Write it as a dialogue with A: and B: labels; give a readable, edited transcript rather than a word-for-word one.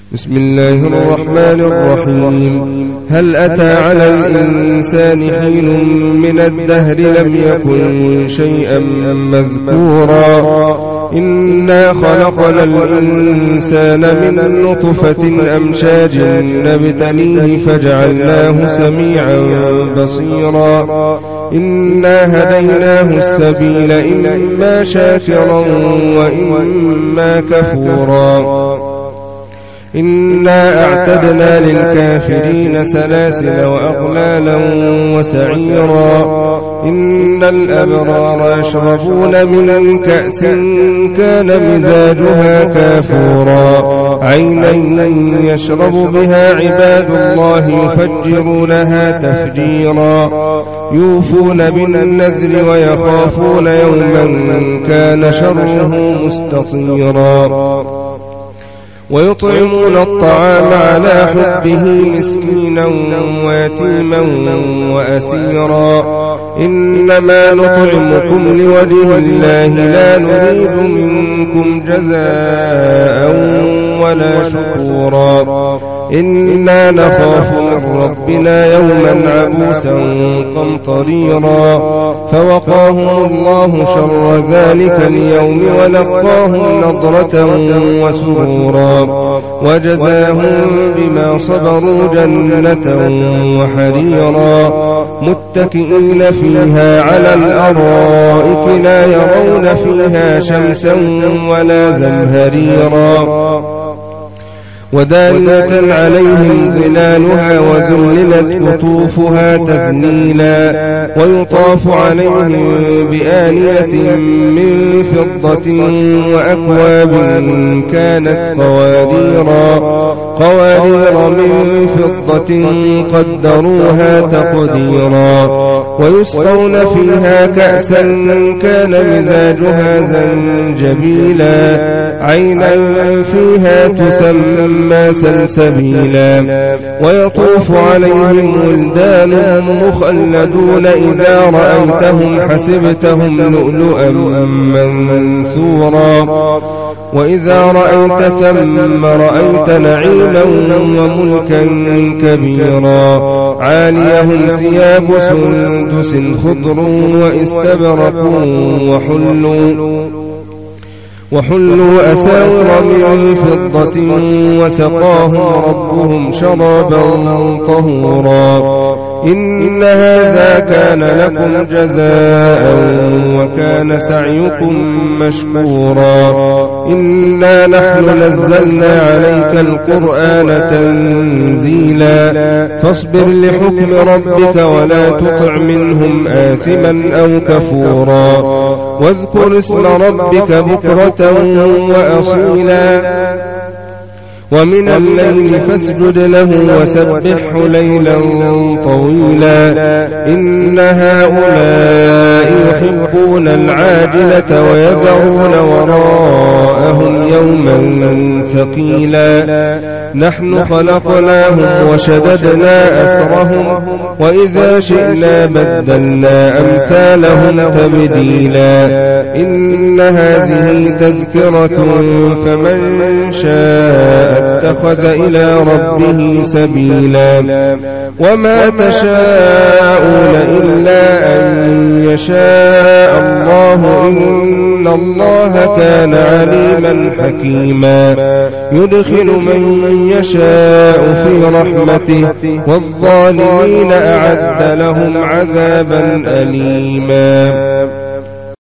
A: بسم الله الرحمن الرحيم. هل أتى على الإنسان حين من الدهر لم يكن شيئا مذكورا إنا خلقنا الإنسان من نطفة أمشاج نبتليه فجعلناه سميعا بصيرا إنا هديناه السبيل إما شاكرا وإما كفورا إنا أعتدنا للكافرين سلاسل وأغلالا وسعيرا إن الأبرار يشربون من كأس كان مزاجها كافورا عينا يشرب بها عباد الله يفجرونها تفجيرا يوفون بالنذر ويخافون يوما كان شره مستطيرا ويطعمون الطعام على حبه مسكينا ويتيما وأسيرا إنما نطعمكم لوجه الله لا نريد منكم جزاء ولا شكورا إنا نخاف من ربنا يوما عبوسا قمطريرا فوقاهم الله شر ذلك اليوم ولقاهم نضرة وسرورا وجزاهم بما صبروا جنة وحريرا متكئين فيها على الأرائك لا يرون فيها شمسا ولا زمهريرا ودانية عليهم ظلالها وذللت قطوفها تذليلا ويطاف عليهم بآنية من فضة وأكواب كانت قوارير من فضة قدروها تقديرا ويسقون فيها كأسا كان مزاجها زنجبيلا عينا فيها تسمى سلسبيلا ويطوف عليهم ولدان مخلدون إذا رأيتهم حسبتهم لؤلؤا منثورا وإذا رأيت ثم رأيت نعيما وملكا كبيرا عاليهم ثياب سندس خضر واستبرق وحلوا أساور من فضة وسقاهم ربهم شرابا طهورا إن هذا كان لكم جزاء وكان سعيكم مشكورا إنا نحن نزلنا عليك القرآن تنزيلا فاصبر لحكم ربك ولا تطع منهم آثما أو كفورا واذكر اسم ربك بكرة وأصيلا ومن الليل فاسجد له وسبحه ليلا طويلا إن هؤلاء يحبون العاجلة ويذرون وراءهم يوما ثقيلا نحن خلقناهم وشددنا أسرهم وإذا شئنا بدلنا أمثالهم تبديلا إن هذه تذكرة فمن شاء اتخذ إلى ربه سبيلا وما تشاءون إلا أن يشاء الله إن الله كان عليما حكيما يدخل من يشاء في رحمته والظالمين أعد لهم عذابا أليما.